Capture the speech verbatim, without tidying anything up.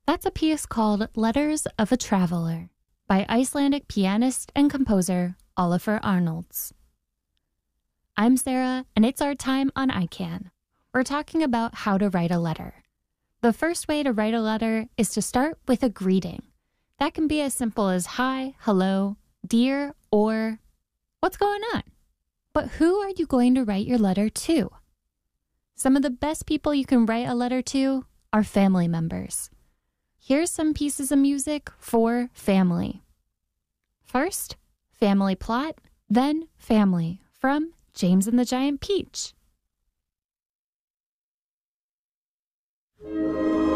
That's a piece called Letters of a Traveler by Icelandic pianist and composer Ólafur Arnalds. I'm Sarah, and it's our time on I CAN. We're talking about how to write a letter. The first way to write a letter is to start with a greeting. That can be as simple as hi, hello, dear, or what's going on? But who are you going to write your letter to? Some of the best people you can write a letter to are family members. Here's some pieces of music for family. First, Family Plot, then Family from James and the Giant Peach.